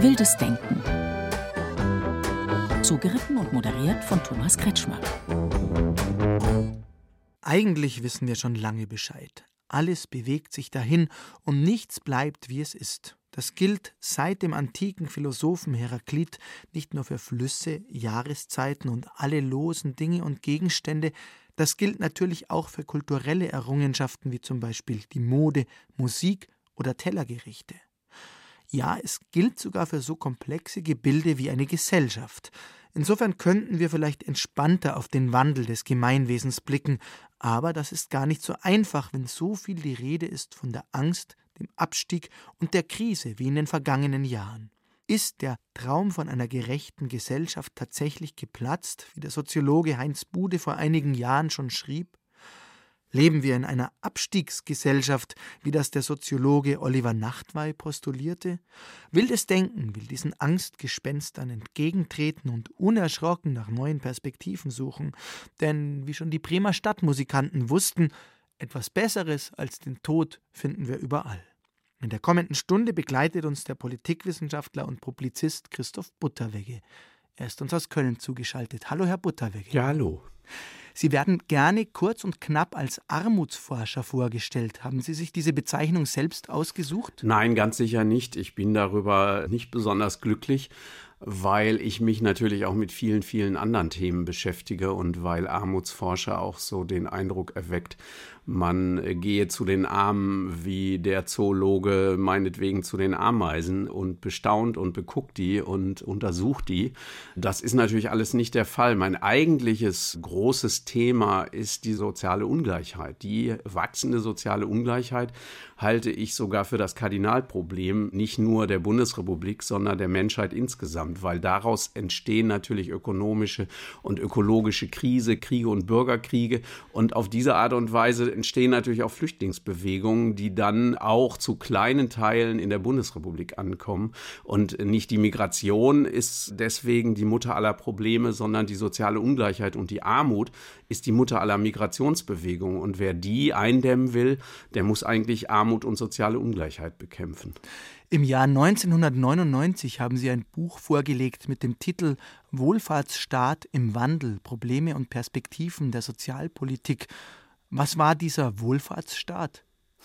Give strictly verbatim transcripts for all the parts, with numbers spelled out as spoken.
Wildes Denken. Zugeritten und moderiert von Thomas Kretschmer. Eigentlich wissen wir schon lange Bescheid. Alles bewegt sich dahin und nichts bleibt, wie es ist. Das gilt seit dem antiken Philosophen Heraklit nicht nur für Flüsse, Jahreszeiten und alle losen Dinge und Gegenstände, das gilt natürlich auch für kulturelle Errungenschaften wie zum Beispiel die Mode, Musik oder Tellergerichte. Ja, es gilt sogar für so komplexe Gebilde wie eine Gesellschaft. Insofern könnten wir vielleicht entspannter auf den Wandel des Gemeinwesens blicken, aber das ist gar nicht so einfach, wenn so viel die Rede ist von der Angst, dem Abstieg und der Krise wie in den vergangenen Jahren. Ist der Traum von einer gerechten Gesellschaft tatsächlich geplatzt, wie der Soziologe Heinz Bude vor einigen Jahren schon schrieb? Leben wir in einer Abstiegsgesellschaft, wie das der Soziologe Oliver Nachtwey postulierte? Wildes Denken will diesen Angstgespenstern entgegentreten und unerschrocken nach neuen Perspektiven suchen. Denn, wie schon die Bremer Stadtmusikanten wussten, etwas Besseres als den Tod finden wir überall. In der kommenden Stunde begleitet uns der Politikwissenschaftler und Publizist Christoph Butterwegge. Er ist uns aus Köln zugeschaltet. Hallo, Herr Butterwegge. Ja, hallo. Sie werden gerne kurz und knapp als Armutsforscher vorgestellt. Haben Sie sich diese Bezeichnung selbst ausgesucht? Nein, ganz sicher nicht. Ich bin darüber nicht besonders glücklich, weil ich mich natürlich auch mit vielen, vielen anderen Themen beschäftige und weil Armutsforscher auch so den Eindruck erweckt, man gehe zu den Armen wie der Zoologe meinetwegen zu den Ameisen und bestaunt und beguckt die und untersucht die. Das ist natürlich alles nicht der Fall. Mein eigentliches großes Thema ist die soziale Ungleichheit. Die wachsende soziale Ungleichheit halte ich sogar für das Kardinalproblem nicht nur der Bundesrepublik, sondern der Menschheit insgesamt, weil daraus entstehen natürlich ökonomische und ökologische Krise, Kriege und Bürgerkriege und auf diese Art und Weise entstehen natürlich auch Flüchtlingsbewegungen, die dann auch zu kleinen Teilen in der Bundesrepublik ankommen. Und nicht die Migration ist deswegen die Mutter aller Probleme, sondern die soziale Ungleichheit und die Armut ist die Mutter aller Migrationsbewegungen. Und wer die eindämmen will, der muss eigentlich Armut und soziale Ungleichheit bekämpfen. Im Jahr neunzehnhundertneunundneunzig haben Sie ein Buch vorgelegt mit dem Titel »Wohlfahrtsstaat im Wandel. Probleme und Perspektiven der Sozialpolitik«. Was war dieser Wohlfahrtsstaat?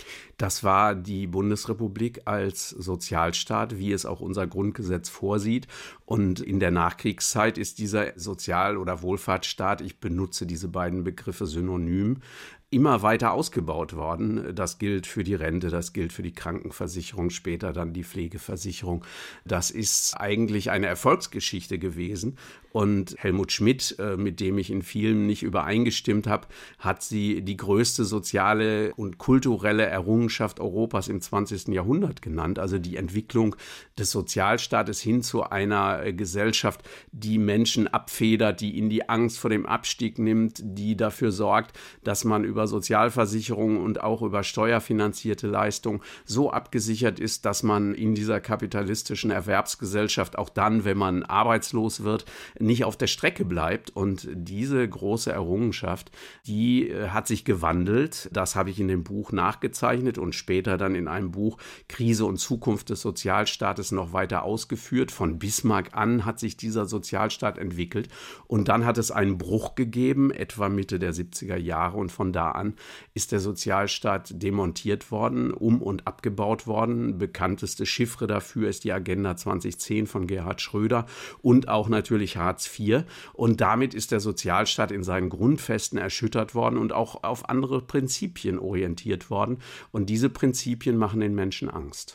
Das war die Bundesrepublik als Sozialstaat, wie es auch unser Grundgesetz vorsieht. Und in der Nachkriegszeit ist dieser Sozial- oder Wohlfahrtsstaat, ich benutze diese beiden Begriffe synonym, immer weiter ausgebaut worden. Das gilt für die Rente, das gilt für die Krankenversicherung, später dann die Pflegeversicherung. Das ist eigentlich eine Erfolgsgeschichte gewesen. Und Helmut Schmidt, mit dem ich in vielen nicht übereingestimmt habe, hat sie die größte soziale und kulturelle Errungenschaft Europas im zwanzigsten Jahrhundert genannt. Also die Entwicklung des Sozialstaates hin zu einer Gesellschaft, die Menschen abfedert, die ihnen die Angst vor dem Abstieg nimmt, die dafür sorgt, dass man über Sozialversicherungen und auch über steuerfinanzierte Leistungen so abgesichert ist, dass man in dieser kapitalistischen Erwerbsgesellschaft auch dann, wenn man arbeitslos wird, nicht auf der Strecke bleibt. Und diese große Errungenschaft, die hat sich gewandelt. Das habe ich in dem Buch nachgezeichnet und später dann in einem Buch Krise und Zukunft des Sozialstaates noch weiter ausgeführt. Von Bismarck an hat sich dieser Sozialstaat entwickelt und dann hat es einen Bruch gegeben, etwa Mitte der siebziger Jahre, und von da an ist der Sozialstaat demontiert worden, um- und abgebaut worden. Bekannteste Chiffre dafür ist die Agenda zweitausendzehn von Gerhard Schröder und auch natürlich Hartz vier. Und damit ist der Sozialstaat in seinen Grundfesten erschüttert worden und auch auf andere Prinzipien orientiert worden. Und diese Prinzipien machen den Menschen Angst.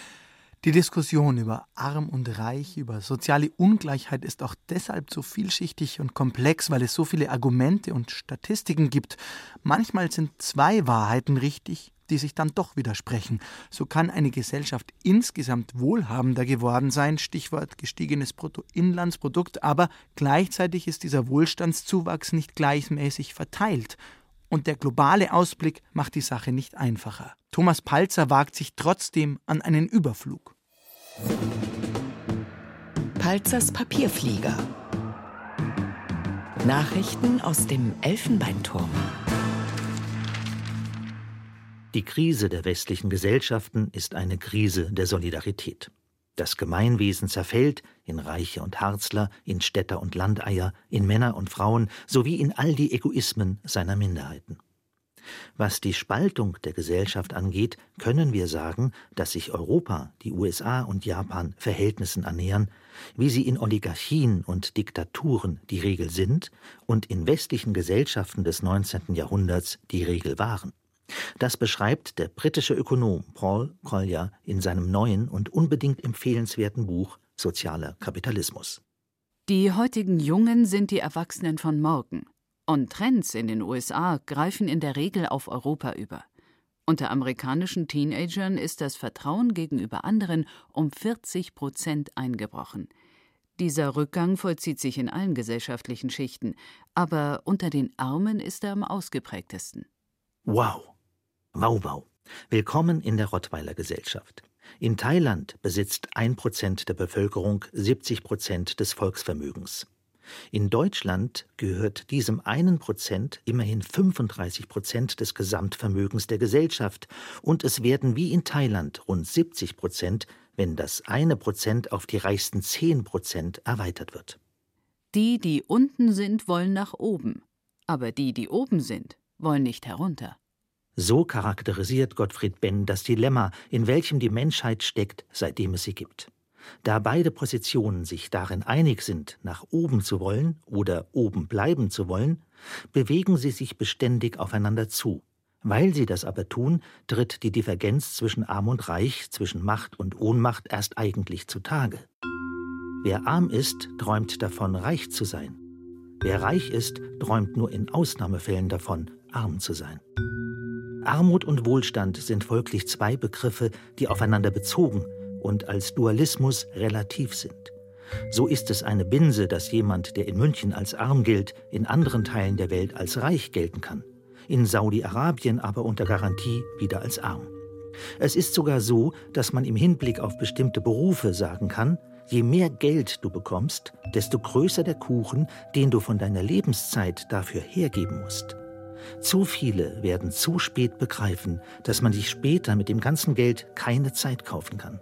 Die Diskussion über Arm und Reich, über soziale Ungleichheit ist auch deshalb so vielschichtig und komplex, weil es so viele Argumente und Statistiken gibt. Manchmal sind zwei Wahrheiten richtig, die sich dann doch widersprechen. So kann eine Gesellschaft insgesamt wohlhabender geworden sein, Stichwort gestiegenes Bruttoinlandsprodukt, aber gleichzeitig ist dieser Wohlstandszuwachs nicht gleichmäßig verteilt. Und der globale Ausblick macht die Sache nicht einfacher. Thomas Palzer wagt sich trotzdem an einen Überflug. Palzers Papierflieger. Nachrichten aus dem Elfenbeinturm. Die Krise der westlichen Gesellschaften ist eine Krise der Solidarität. Das Gemeinwesen zerfällt in Reiche und Harzler, in Städter und Landeier, in Männer und Frauen sowie in all die Egoismen seiner Minderheiten. Was die Spaltung der Gesellschaft angeht, können wir sagen, dass sich Europa, die U S A und Japan Verhältnissen annähern, wie sie in Oligarchien und Diktaturen die Regel sind und in westlichen Gesellschaften des neunzehnten Jahrhunderts die Regel waren. Das beschreibt der britische Ökonom Paul Collier in seinem neuen und unbedingt empfehlenswerten Buch Sozialer Kapitalismus. Die heutigen Jungen sind die Erwachsenen von morgen. Und Trends in den U S A greifen in der Regel auf Europa über. Unter amerikanischen Teenagern ist das Vertrauen gegenüber anderen um vierzig Prozent eingebrochen. Dieser Rückgang vollzieht sich in allen gesellschaftlichen Schichten, aber unter den Armen ist er am ausgeprägtesten. Wow! Wow, wow! Willkommen in der Rottweiler Gesellschaft. In Thailand besitzt ein Prozent der Bevölkerung siebzig Prozent des Volksvermögens. In Deutschland gehört diesem einen Prozent immerhin fünfunddreißig Prozent des Gesamtvermögens der Gesellschaft und es werden wie in Thailand rund siebzig Prozent, wenn das eine Prozent auf die reichsten zehn Prozent erweitert wird. Die, die unten sind, wollen nach oben, aber die, die oben sind, wollen nicht herunter. So charakterisiert Gottfried Benn das Dilemma, in welchem die Menschheit steckt, seitdem es sie gibt. Da beide Positionen sich darin einig sind, nach oben zu wollen oder oben bleiben zu wollen, bewegen sie sich beständig aufeinander zu. Weil sie das aber tun, tritt die Divergenz zwischen Arm und Reich, zwischen Macht und Ohnmacht erst eigentlich zutage. Wer arm ist, träumt davon, reich zu sein. Wer reich ist, träumt nur in Ausnahmefällen davon, arm zu sein. Armut und Wohlstand sind folglich zwei Begriffe, die aufeinander bezogen und als Dualismus relativ sind. So ist es eine Binse, dass jemand, der in München als arm gilt, in anderen Teilen der Welt als reich gelten kann, in Saudi-Arabien aber unter Garantie wieder als arm. Es ist sogar so, dass man im Hinblick auf bestimmte Berufe sagen kann, je mehr Geld du bekommst, desto größer der Kuchen, den du von deiner Lebenszeit dafür hergeben musst. Zu viele werden zu spät begreifen, dass man sich später mit dem ganzen Geld keine Zeit kaufen kann.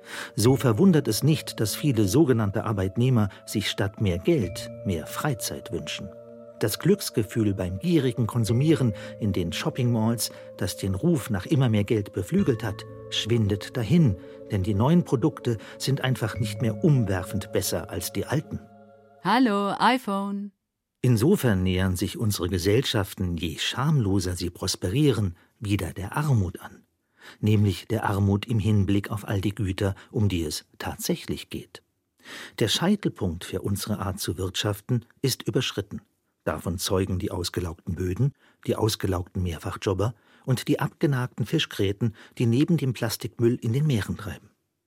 So verwundert es nicht, dass viele sogenannte Arbeitnehmer sich statt mehr Geld mehr Freizeit wünschen. Das Glücksgefühl beim gierigen Konsumieren in den Shopping-Malls, das den Ruf nach immer mehr Geld beflügelt hat, schwindet dahin, denn die neuen Produkte sind einfach nicht mehr umwerfend besser als die alten. Hallo, iPhone! Insofern nähern sich unsere Gesellschaften, je schamloser sie prosperieren, wieder der Armut an. Nämlich der Armut im Hinblick auf all die Güter, um die es tatsächlich geht. Der Scheitelpunkt für unsere Art zu wirtschaften ist überschritten. Davon zeugen die ausgelaugten Böden, die ausgelaugten Mehrfachjobber und die abgenagten Fischgräten, die neben dem Plastikmüll in den Meeren treiben.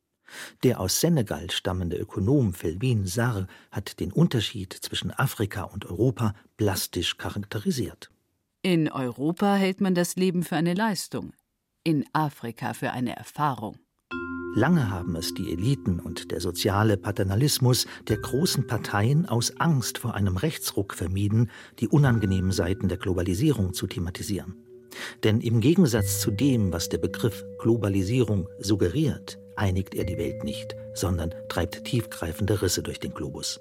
Der aus Senegal stammende Ökonom Felwine Sarr hat den Unterschied zwischen Afrika und Europa plastisch charakterisiert. In Europa hält man das Leben für eine Leistung, in Afrika für eine Erfahrung. Lange haben es die Eliten und der soziale Paternalismus der großen Parteien aus Angst vor einem Rechtsruck vermieden, die unangenehmen Seiten der Globalisierung zu thematisieren. Denn im Gegensatz zu dem, was der Begriff Globalisierung suggeriert, einigt er die Welt nicht, sondern treibt tiefgreifende Risse durch den Globus.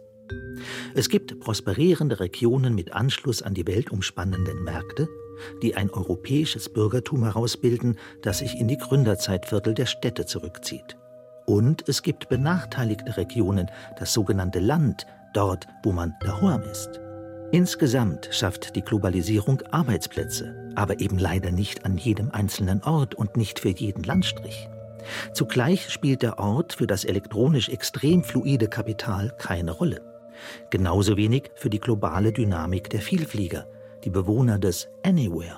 Es gibt prosperierende Regionen mit Anschluss an die weltumspannenden Märkte, die ein europäisches Bürgertum herausbilden, das sich in die Gründerzeitviertel der Städte zurückzieht. Und es gibt benachteiligte Regionen, das sogenannte Land, dort, wo man daheim ist. Insgesamt schafft die Globalisierung Arbeitsplätze, aber eben leider nicht an jedem einzelnen Ort und nicht für jeden Landstrich. Zugleich spielt der Ort für das elektronisch extrem fluide Kapital keine Rolle. Genauso wenig für die globale Dynamik der Vielflieger, die Bewohner des Anywhere.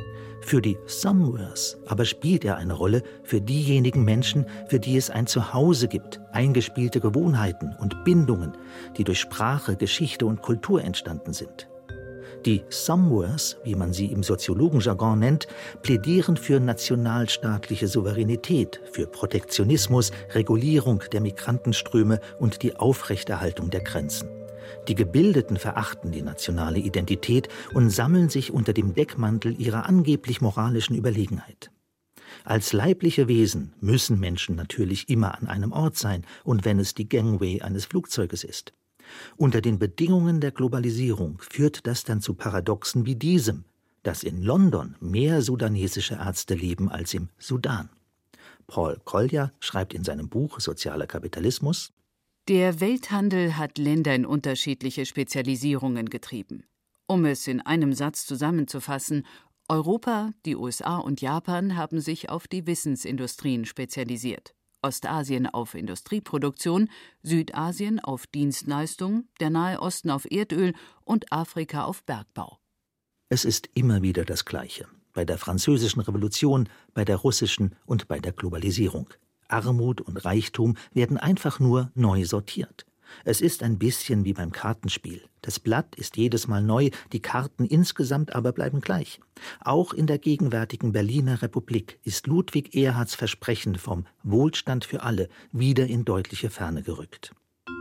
Für die Somewheres aber spielt er eine Rolle für diejenigen Menschen, für die es ein Zuhause gibt, eingespielte Gewohnheiten und Bindungen, die durch Sprache, Geschichte und Kultur entstanden sind. Die Somewheres, wie man sie im Soziologenjargon nennt, plädieren für nationalstaatliche Souveränität, für Protektionismus, Regulierung der Migrantenströme und die Aufrechterhaltung der Grenzen. Die Gebildeten verachten die nationale Identität und sammeln sich unter dem Deckmantel ihrer angeblich moralischen Überlegenheit. Als leibliche Wesen müssen Menschen natürlich immer an einem Ort sein, und wenn es die Gangway eines Flugzeuges ist. Unter den Bedingungen der Globalisierung führt das dann zu Paradoxen wie diesem, dass in London mehr sudanesische Ärzte leben als im Sudan. Paul Collier schreibt in seinem Buch Sozialer Kapitalismus: Der Welthandel hat Länder in unterschiedliche Spezialisierungen getrieben. Um es in einem Satz zusammenzufassen: Europa, die U S A und Japan haben sich auf die Wissensindustrien spezialisiert. Ostasien auf Industrieproduktion, Südasien auf Dienstleistung, der Nahe Osten auf Erdöl und Afrika auf Bergbau. Es ist immer wieder das Gleiche. Bei der Französischen Revolution, bei der russischen und bei der Globalisierung. Armut und Reichtum werden einfach nur neu sortiert. Es ist ein bisschen wie beim Kartenspiel. Das Blatt ist jedes Mal neu, die Karten insgesamt aber bleiben gleich. Auch in der gegenwärtigen Berliner Republik ist Ludwig Erhards Versprechen vom Wohlstand für alle wieder in deutliche Ferne gerückt.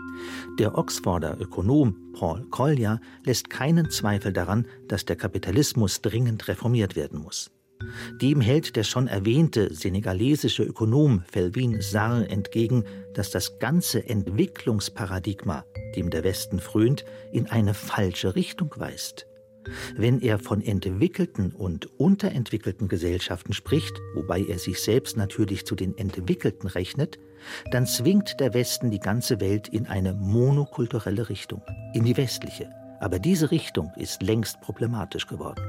Der Oxforder Ökonom Paul Collier lässt keinen Zweifel daran, dass der Kapitalismus dringend reformiert werden muss. Dem hält der schon erwähnte senegalesische Ökonom Felwine Sarr entgegen, dass das ganze Entwicklungsparadigma, dem der Westen frönt, in eine falsche Richtung weist. Wenn er von entwickelten und unterentwickelten Gesellschaften spricht, wobei er sich selbst natürlich zu den Entwickelten rechnet, dann zwingt der Westen die ganze Welt in eine monokulturelle Richtung, in die westliche. Aber diese Richtung ist längst problematisch geworden.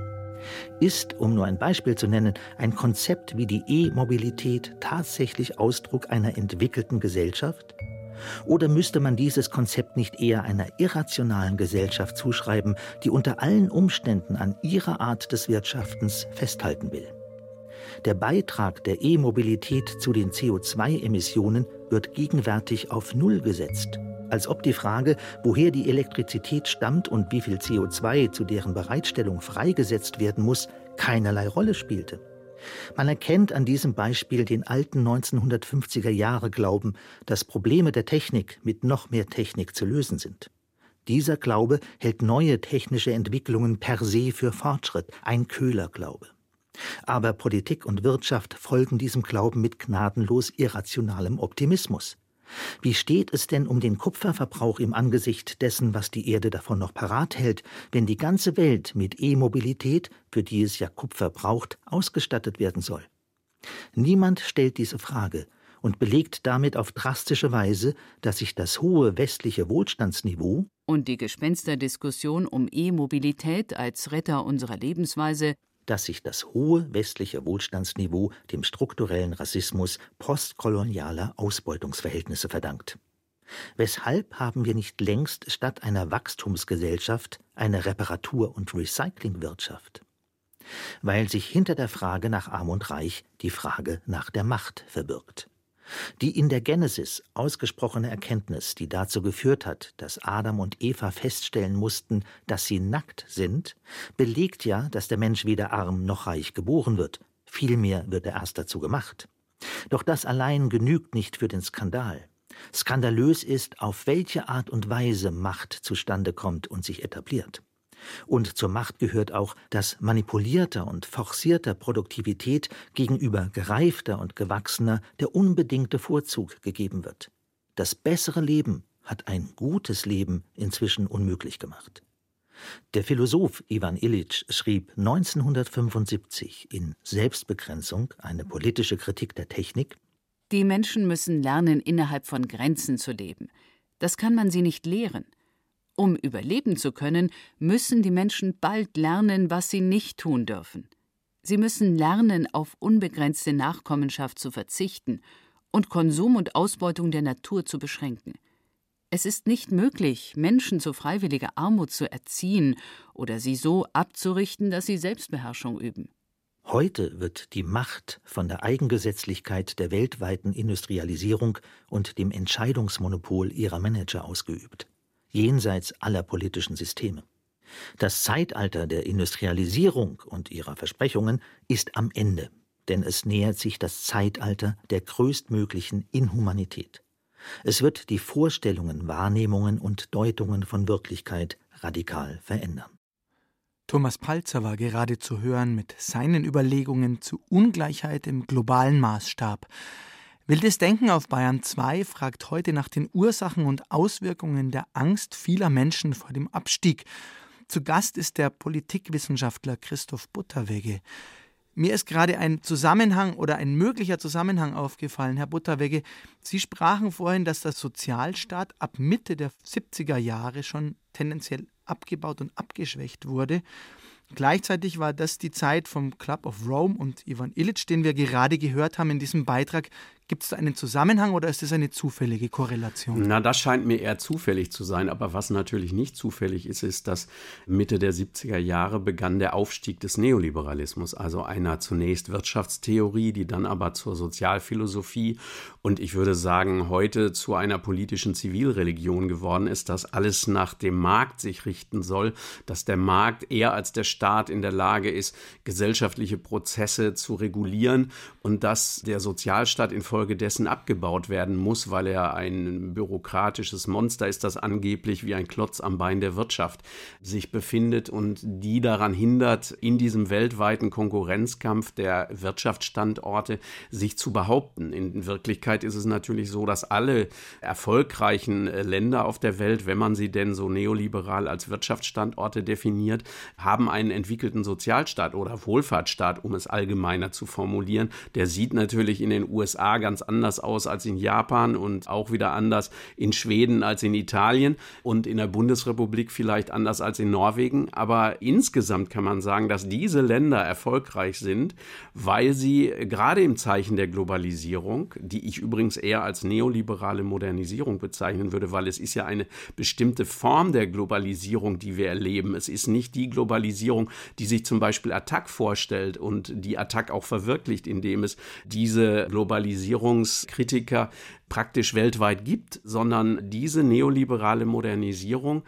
Ist, um nur ein Beispiel zu nennen, ein Konzept wie die E-Mobilität tatsächlich Ausdruck einer entwickelten Gesellschaft? Oder müsste man dieses Konzept nicht eher einer irrationalen Gesellschaft zuschreiben, die unter allen Umständen an ihrer Art des Wirtschaftens festhalten will? Der Beitrag der E-Mobilität zu den C O zwei Emissionen wird gegenwärtig auf Null gesetzt. Als ob die Frage, woher die Elektrizität stammt und wie viel C O zwei zu deren Bereitstellung freigesetzt werden muss, keinerlei Rolle spielte. Man erkennt an diesem Beispiel den alten neunzehnhundertfünfziger Jahre Glauben, dass Probleme der Technik mit noch mehr Technik zu lösen sind. Dieser Glaube hält neue technische Entwicklungen per se für Fortschritt, ein Köhlerglaube. Aber Politik und Wirtschaft folgen diesem Glauben mit gnadenlos irrationalem Optimismus. Wie steht es denn um den Kupferverbrauch im Angesicht dessen, was die Erde davon noch parat hält, wenn die ganze Welt mit E-Mobilität, für die es ja Kupfer braucht, ausgestattet werden soll? Niemand stellt diese Frage und belegt damit auf drastische Weise, dass sich das hohe westliche Wohlstandsniveau und die Gespensterdiskussion um E-Mobilität als Retter unserer Lebensweise dass sich das hohe westliche Wohlstandsniveau dem strukturellen Rassismus postkolonialer Ausbeutungsverhältnisse verdankt. Weshalb haben wir nicht längst statt einer Wachstumsgesellschaft eine Reparatur- und Recyclingwirtschaft? Weil sich hinter der Frage nach Arm und Reich die Frage nach der Macht verbirgt. Die in der Genesis ausgesprochene Erkenntnis, die dazu geführt hat, dass Adam und Eva feststellen mussten, dass sie nackt sind, belegt ja, dass der Mensch weder arm noch reich geboren wird. Vielmehr wird er erst dazu gemacht. Doch das allein genügt nicht für den Skandal. Skandalös ist, auf welche Art und Weise Macht zustande kommt und sich etabliert. Und zur Macht gehört auch, dass manipulierter und forcierter Produktivität gegenüber gereifter und gewachsener der unbedingte Vorzug gegeben wird. Das bessere Leben hat ein gutes Leben inzwischen unmöglich gemacht. Der Philosoph Ivan Illich schrieb neunzehnhundertfünfundsiebzig in Selbstbegrenzung, eine politische Kritik der Technik: Die Menschen müssen lernen, innerhalb von Grenzen zu leben. Das kann man sie nicht lehren. Um überleben zu können, müssen die Menschen bald lernen, was sie nicht tun dürfen. Sie müssen lernen, auf unbegrenzte Nachkommenschaft zu verzichten und Konsum und Ausbeutung der Natur zu beschränken. Es ist nicht möglich, Menschen zu freiwilliger Armut zu erziehen oder sie so abzurichten, dass sie Selbstbeherrschung üben. Heute wird die Macht von der Eigengesetzlichkeit der weltweiten Industrialisierung und dem Entscheidungsmonopol ihrer Manager ausgeübt. Jenseits aller politischen Systeme. Das Zeitalter der Industrialisierung und ihrer Versprechungen ist am Ende, denn es nähert sich das Zeitalter der größtmöglichen Inhumanität. Es wird die Vorstellungen, Wahrnehmungen und Deutungen von Wirklichkeit radikal verändern. Thomas Palzer war gerade zu hören mit seinen Überlegungen zu Ungleichheit im globalen Maßstab. Wildes Denken auf Bayern zwei fragt heute nach den Ursachen und Auswirkungen der Angst vieler Menschen vor dem Abstieg. Zu Gast ist der Politikwissenschaftler Christoph Butterwegge. Mir ist gerade ein Zusammenhang oder ein möglicher Zusammenhang aufgefallen, Herr Butterwegge. Sie sprachen vorhin, dass der Sozialstaat ab Mitte der siebziger Jahre schon tendenziell abgebaut und abgeschwächt wurde. Gleichzeitig war das die Zeit vom Club of Rome und Ivan Illich, den wir gerade gehört haben in diesem Beitrag. Gibt es da einen Zusammenhang oder ist das eine zufällige Korrelation? Na, das scheint mir eher zufällig zu sein. Aber was natürlich nicht zufällig ist, ist, dass Mitte der siebziger Jahre begann der Aufstieg des Neoliberalismus. Also einer zunächst Wirtschaftstheorie, die dann aber zur Sozialphilosophie und ich würde sagen, heute zu einer politischen Zivilreligion geworden ist, dass alles nach dem Markt sich richten soll, dass der Markt eher als der Staat in der Lage ist, gesellschaftliche Prozesse zu regulieren und dass der Sozialstaat infolgedessen abgebaut werden muss, weil er ein bürokratisches Monster ist, das angeblich wie ein Klotz am Bein der Wirtschaft sich befindet und die daran hindert, in diesem weltweiten Konkurrenzkampf der Wirtschaftsstandorte sich zu behaupten. In Wirklichkeit ist es natürlich so, dass alle erfolgreichen Länder auf der Welt, wenn man sie denn so neoliberal als Wirtschaftsstandorte definiert, haben einen entwickelten Sozialstaat oder Wohlfahrtsstaat, um es allgemeiner zu formulieren. Der sieht natürlich in den U S A ganz anders aus als in Japan und auch wieder anders in Schweden als in Italien und in der Bundesrepublik vielleicht anders als in Norwegen. Aber insgesamt kann man sagen, dass diese Länder erfolgreich sind, weil sie gerade im Zeichen der Globalisierung, die ich übrigens eher als neoliberale Modernisierung bezeichnen würde, weil es ist ja eine bestimmte Form der Globalisierung, die wir erleben. Es ist nicht die Globalisierung, die sich zum Beispiel Attac vorstellt und die Attac auch verwirklicht, indem es diese Globalisierungskritiker praktisch weltweit gibt, sondern diese neoliberale Modernisierung,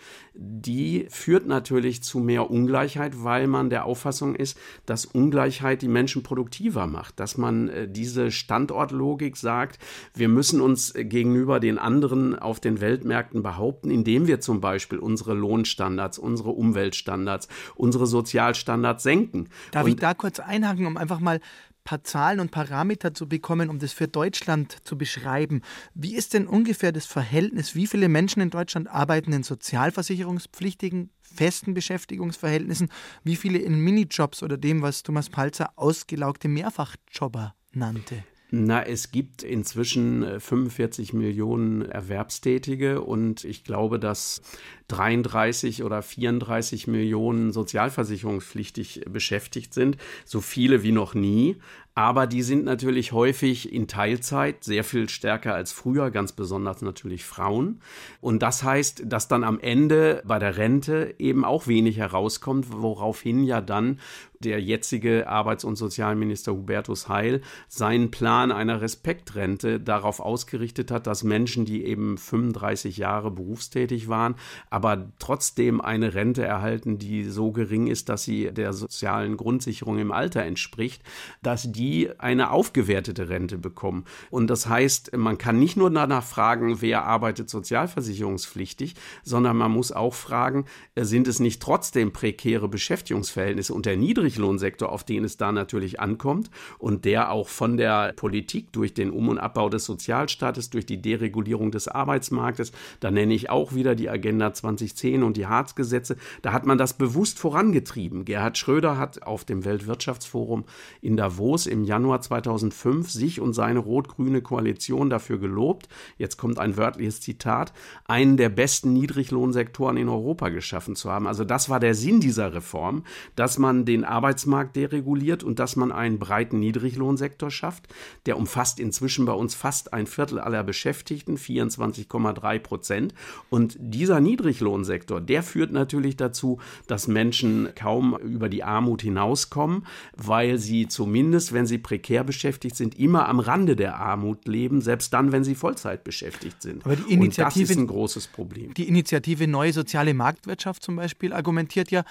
die führt natürlich zu mehr Ungleichheit, weil man der Auffassung ist, dass Ungleichheit die Menschen produktiver macht, dass man äh, diese Standortlogik sagt, wir müssen uns gegenüber den anderen auf den Weltmärkten behaupten, indem wir zum Beispiel unsere Lohnstandards, unsere Umweltstandards, unsere Sozialstandards senken. Darf Und ich da kurz einhaken, um einfach mal ein paar Zahlen und Parameter zu bekommen, um das für Deutschland zu beschreiben. Wie ist denn ungefähr das Verhältnis? Wie viele Menschen in Deutschland arbeiten in sozialversicherungspflichtigen, festen Beschäftigungsverhältnissen? Wie viele in Minijobs oder dem, was Thomas Palzer ausgelaugte Mehrfachjobber nannte? Na, es gibt inzwischen fünfundvierzig Millionen Erwerbstätige und ich glaube, dass dreiunddreißig oder vierunddreißig Millionen sozialversicherungspflichtig beschäftigt sind, so viele wie noch nie. Aber die sind natürlich häufig in Teilzeit, sehr viel stärker als früher, ganz besonders natürlich Frauen. Und das heißt, dass dann am Ende bei der Rente eben auch wenig herauskommt, woraufhin ja dann der jetzige Arbeits- und Sozialminister Hubertus Heil seinen Plan einer Respektrente darauf ausgerichtet hat, dass Menschen, die eben fünfunddreißig Jahre berufstätig waren, aber trotzdem eine Rente erhalten, die so gering ist, dass sie der sozialen Grundsicherung im Alter entspricht, dass die eine aufgewertete Rente bekommen. Und das heißt, man kann nicht nur danach fragen, wer arbeitet sozialversicherungspflichtig, sondern man muss auch fragen, sind es nicht trotzdem prekäre Beschäftigungsverhältnisse und der Niedriglohnsektor, auf den es da natürlich ankommt und der auch von der Politik durch den Um- und Abbau des Sozialstaates, durch die Deregulierung des Arbeitsmarktes, da nenne ich auch wieder die Agenda zwanzig zehn und die Hartz-Gesetze, da hat man das bewusst vorangetrieben. Gerhard Schröder hat auf dem Weltwirtschaftsforum in Davos im Januar zweitausendfünf sich und seine rot-grüne Koalition dafür gelobt, jetzt kommt ein wörtliches Zitat, einen der besten Niedriglohnsektoren in Europa geschaffen zu haben. Also das war der Sinn dieser Reform, dass man den Arbeitsmarkt dereguliert und dass man einen breiten Niedriglohnsektor schafft. Der umfasst inzwischen bei uns fast ein Viertel aller Beschäftigten, vierundzwanzig Komma drei Prozent. Und dieser Niedriglohnsektor, der führt natürlich dazu, dass Menschen kaum über die Armut hinauskommen, weil sie zumindest, wenn sie prekär beschäftigt sind, immer am Rande der Armut leben, selbst dann, wenn sie Vollzeit beschäftigt sind. Aber die Initiative, und das ist ein großes Problem. Die Initiative Neue Soziale Marktwirtschaft zum Beispiel argumentiert ja,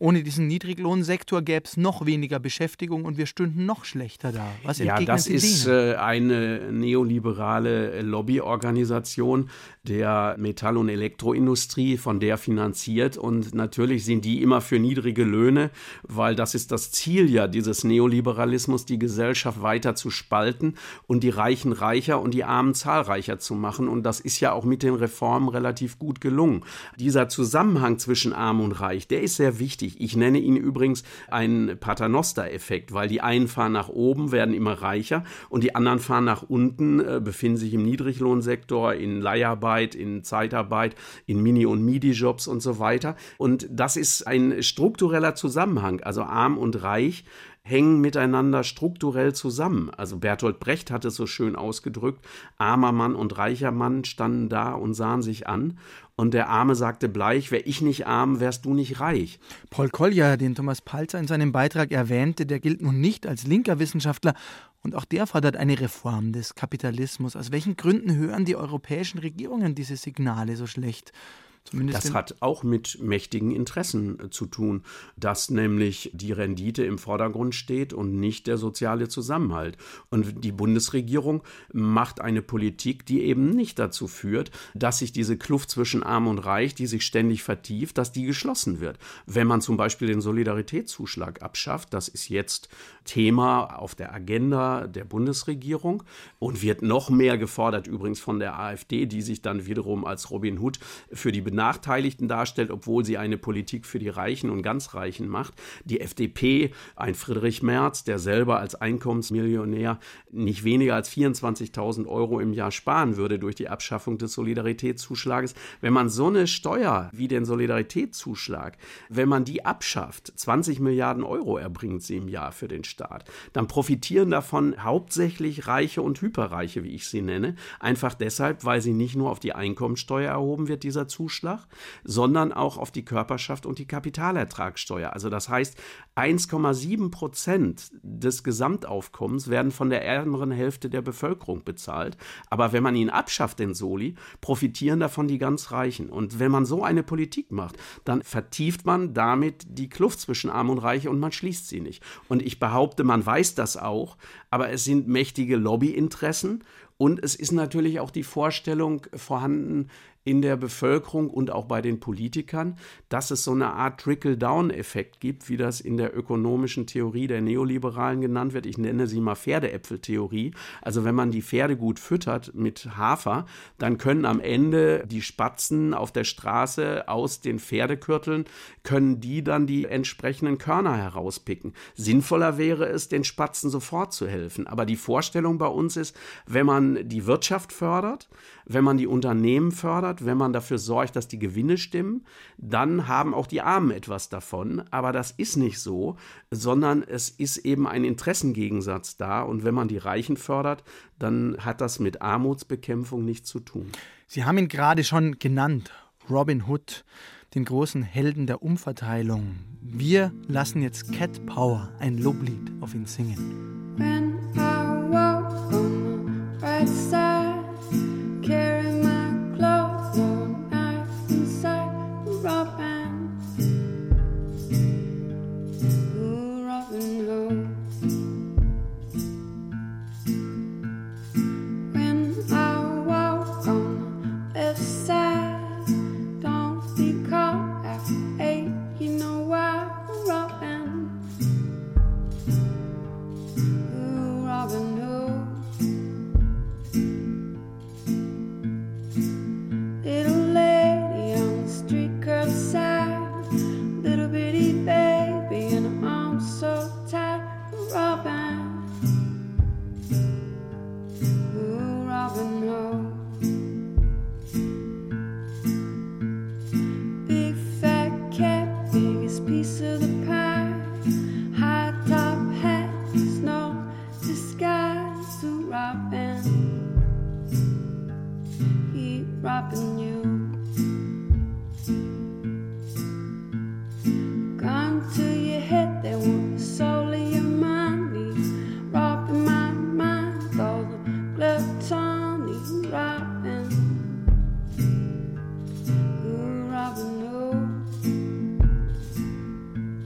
Ohne diesen Niedriglohnsektor gäbe es noch weniger Beschäftigung und wir stünden noch schlechter da. Was ja, entgegnen das Sie ist denen? äh, eine neoliberale Lobbyorganisation der Metall- und Elektroindustrie, von der finanziert. Und natürlich sind die immer für niedrige Löhne, weil das ist das Ziel ja dieses Neoliberalismus, die Gesellschaft weiter zu spalten und die Reichen reicher und die Armen zahlreicher zu machen. Und das ist ja auch mit den Reformen relativ gut gelungen. Dieser Zusammenhang zwischen Arm und Reich, der ist sehr wichtig. Ich nenne ihn übrigens einen Paternoster-Effekt, weil die einen fahren nach oben, werden immer reicher und die anderen fahren nach unten, äh, befinden sich im Niedriglohnsektor, in Leiharbeit, in Zeitarbeit, in Mini- und Midi-Jobs und so weiter. Und das ist ein struktureller Zusammenhang, also arm und reich hängen miteinander strukturell zusammen. Also Bertolt Brecht hat es so schön ausgedrückt, armer Mann und reicher Mann standen da und sahen sich an. Und der Arme sagte bleich, wär ich nicht arm, wärst du nicht reich. Paul Collier, den Thomas Paltzer in seinem Beitrag erwähnte, der gilt nun nicht als linker Wissenschaftler und auch der fordert eine Reform des Kapitalismus. Aus welchen Gründen hören die europäischen Regierungen diese Signale so schlecht? Zumindest das hat auch mit mächtigen Interessen äh, zu tun, dass nämlich die Rendite im Vordergrund steht und nicht der soziale Zusammenhalt. Und die Bundesregierung macht eine Politik, die eben nicht dazu führt, dass sich diese Kluft zwischen Arm und Reich, die sich ständig vertieft, dass die geschlossen wird. Wenn man zum Beispiel den Solidaritätszuschlag abschafft, das ist jetzt Thema auf der Agenda der Bundesregierung und wird noch mehr gefordert übrigens von der AfD, die sich dann wiederum als Robin Hood für die Benachteiligten darstellt, obwohl sie eine Politik für die Reichen und Ganzreichen macht. Die F D P, ein Friedrich Merz, der selber als Einkommensmillionär nicht weniger als vierundzwanzigtausend Euro im Jahr sparen würde durch die Abschaffung des Solidaritätszuschlages. Wenn man so eine Steuer wie den Solidaritätszuschlag, wenn man die abschafft, zwanzig Milliarden Euro erbringt sie im Jahr für den Staat, dann profitieren davon hauptsächlich Reiche und Hyperreiche, wie ich sie nenne, einfach deshalb, weil sie nicht nur auf die Einkommensteuer erhoben wird, dieser Zuschlag, sondern auch auf die Körperschaft und die Kapitalertragssteuer. Also das heißt, eins Komma sieben Prozent des Gesamtaufkommens werden von der ärmeren Hälfte der Bevölkerung bezahlt. Aber wenn man ihn abschafft, den Soli, profitieren davon die ganz Reichen. Und wenn man so eine Politik macht, dann vertieft man damit die Kluft zwischen Arm und Reich und man schließt sie nicht. Und ich behaupte, man weiß das auch, aber es sind mächtige Lobbyinteressen und es ist natürlich auch die Vorstellung vorhanden, in der Bevölkerung und auch bei den Politikern, dass es so eine Art Trickle-Down-Effekt gibt, wie das in der ökonomischen Theorie der Neoliberalen genannt wird. Ich nenne sie mal Pferdeäpfeltheorie. Also wenn man die Pferde gut füttert mit Hafer, dann können am Ende die Spatzen auf der Straße aus den Pferdekürteln, können die dann die entsprechenden Körner herauspicken. Sinnvoller wäre es, den Spatzen sofort zu helfen. Aber die Vorstellung bei uns ist, wenn man die Wirtschaft fördert, wenn man die Unternehmen fördert, wenn man dafür sorgt, dass die Gewinne stimmen, dann haben auch die Armen etwas davon. Aber das ist nicht so, sondern es ist eben ein Interessengegensatz da. Und wenn man die Reichen fördert, dann hat das mit Armutsbekämpfung nichts zu tun. Sie haben ihn gerade schon genannt, Robin Hood, den großen Helden der Umverteilung. Wir lassen jetzt Cat Power ein Loblied auf ihn singen. When I walk on the right side, carry my clothes, no knife inside, Robin, ooh, Robin Hood. When I walk on the left side, don't be caught after eight, you know why, Robin, ooh, Robin Hood. Robin you. Gun to your head, they want the soul of your money. Robbing my mind, all the gluttony. Robin, ooh, Robin Hood.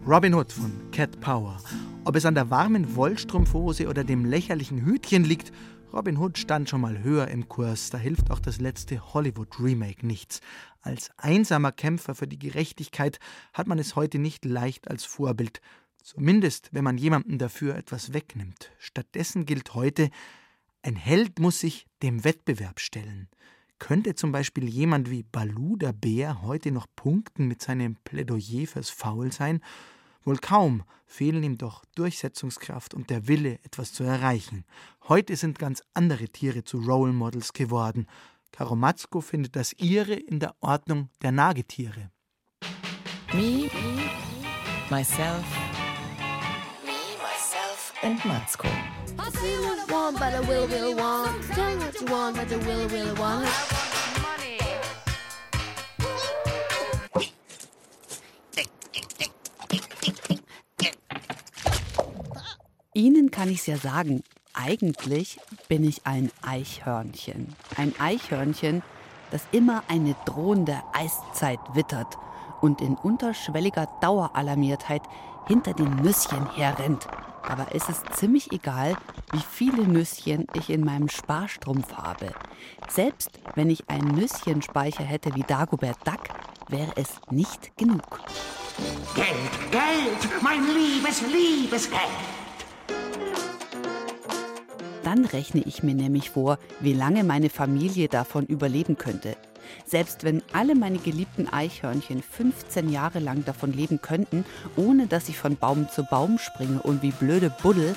Robin Hood von Cat Power. Ob es an der warmen Wollstrumpfhose oder dem lächerlichen Hütchen liegt, Robin Hood stand schon mal höher im Kurs, da hilft auch das letzte Hollywood-Remake nichts. Als einsamer Kämpfer für die Gerechtigkeit hat man es heute nicht leicht als Vorbild. Zumindest, wenn man jemandem dafür etwas wegnimmt. Stattdessen gilt heute, ein Held muss sich dem Wettbewerb stellen. Könnte zum Beispiel jemand wie Baloo der Bär heute noch punkten mit seinem Plädoyer fürs Faulsein? Wohl kaum, fehlen ihm doch Durchsetzungskraft und der Wille, etwas zu erreichen. Heute sind ganz andere Tiere zu Role Models geworden. Karo Matzko findet das ihre in der Ordnung der Nagetiere. Me, myself, me, myself and Matzko. I see what I want, but I will, will want. Tell me what you want, but I will, will want. Ihnen kann ich's ja sagen, eigentlich bin ich ein Eichhörnchen. Ein Eichhörnchen, das immer eine drohende Eiszeit wittert und in unterschwelliger Daueralarmiertheit hinter den Nüsschen herrennt. Dabei ist es ziemlich egal, wie viele Nüsschen ich in meinem Sparstrumpf habe. Selbst wenn ich einen Nüsschenspeicher hätte wie Dagobert Duck, wäre es nicht genug. Geld, Geld, mein liebes, liebes Geld. Dann rechne ich mir nämlich vor, wie lange meine Familie davon überleben könnte. Selbst wenn alle meine geliebten Eichhörnchen fünfzehn Jahre lang davon leben könnten, ohne dass ich von Baum zu Baum springe und wie blöde Buddel,